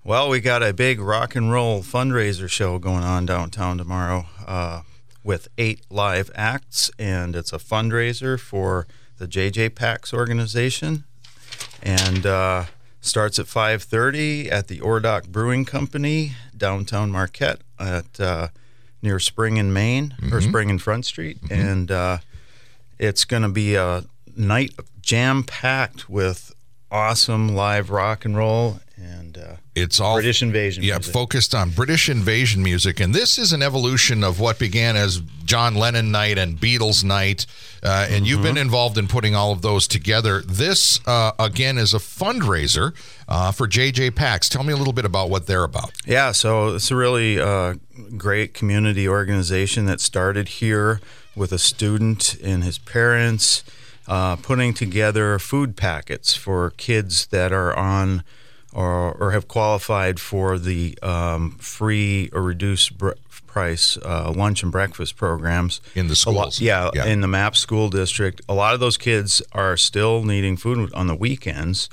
Well, we got a big rock and roll fundraiser show going on downtown tomorrow with 8 live acts, and it's a fundraiser for the JJ Pax organization, and starts at 5:30 at the Ordock Brewing Company, downtown Marquette, at near Spring and Main, or Spring and Front Street, and it's going to be a night jam-packed with awesome live rock and roll, and it's all British Invasion music. Focused on British Invasion music. And this is an evolution of what began as John Lennon Night and Beatles Night. And you've been involved in putting all of those together. This, again, is a fundraiser for JJ Pax. Tell me a little bit about what they're about. Yeah, so it's a really great community organization that started here with a student and his parents, putting together food packets for kids that are on or have qualified for the free or reduced price lunch and breakfast programs. In the schools. In the MAP school district. A lot of those kids are still needing food on the weekends.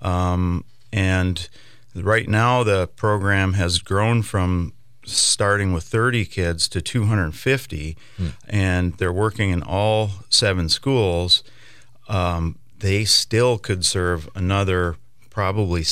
And right now the program has grown from starting with 30 kids to 250, and they're working in all 7 schools. They still could serve another probably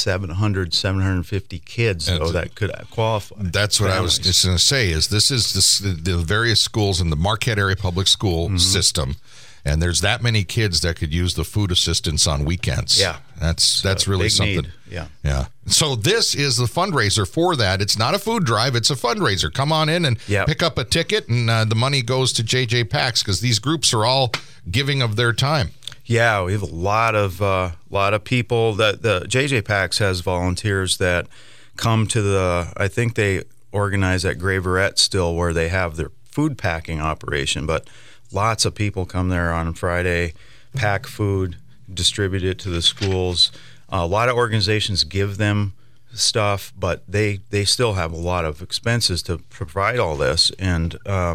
750 kids, though, that could qualify. That's what I was just going to say, is this is the various schools in the Marquette Area Public School system, and there's that many kids that could use the food assistance on weekends. Yeah. That's really something. Need. Yeah. So this is the fundraiser for that. It's not a food drive. It's a fundraiser. Come on in and pick up a ticket, and the money goes to JJ Pax, because these groups are all giving of their time. Yeah, we have a lot of people. That the JJ Pax has volunteers that come to the. I think they organize at Graverette still, where they have their food packing operation. But lots of people come there on Friday, pack food, distribute it to the schools. A lot of organizations give them stuff, but they still have a lot of expenses to provide all this. And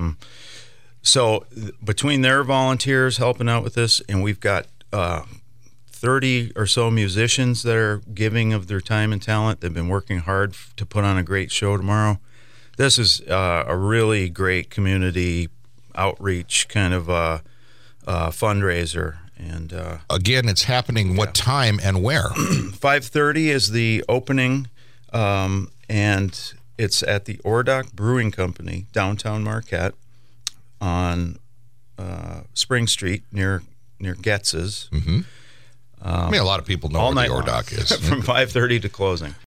so between their volunteers helping out with this, and we've got 30 or so musicians that are giving of their time and talent. They've been working hard to put on a great show tomorrow. This is a really great community outreach kind of fundraiser. And again, it's happening what time and where? 5:30 is the opening, and it's at the Ordock Brewing Company, downtown Marquette, on Spring Street near Getz's. I mean, a lot of people know where the Ordock is. From 5:30 to closing.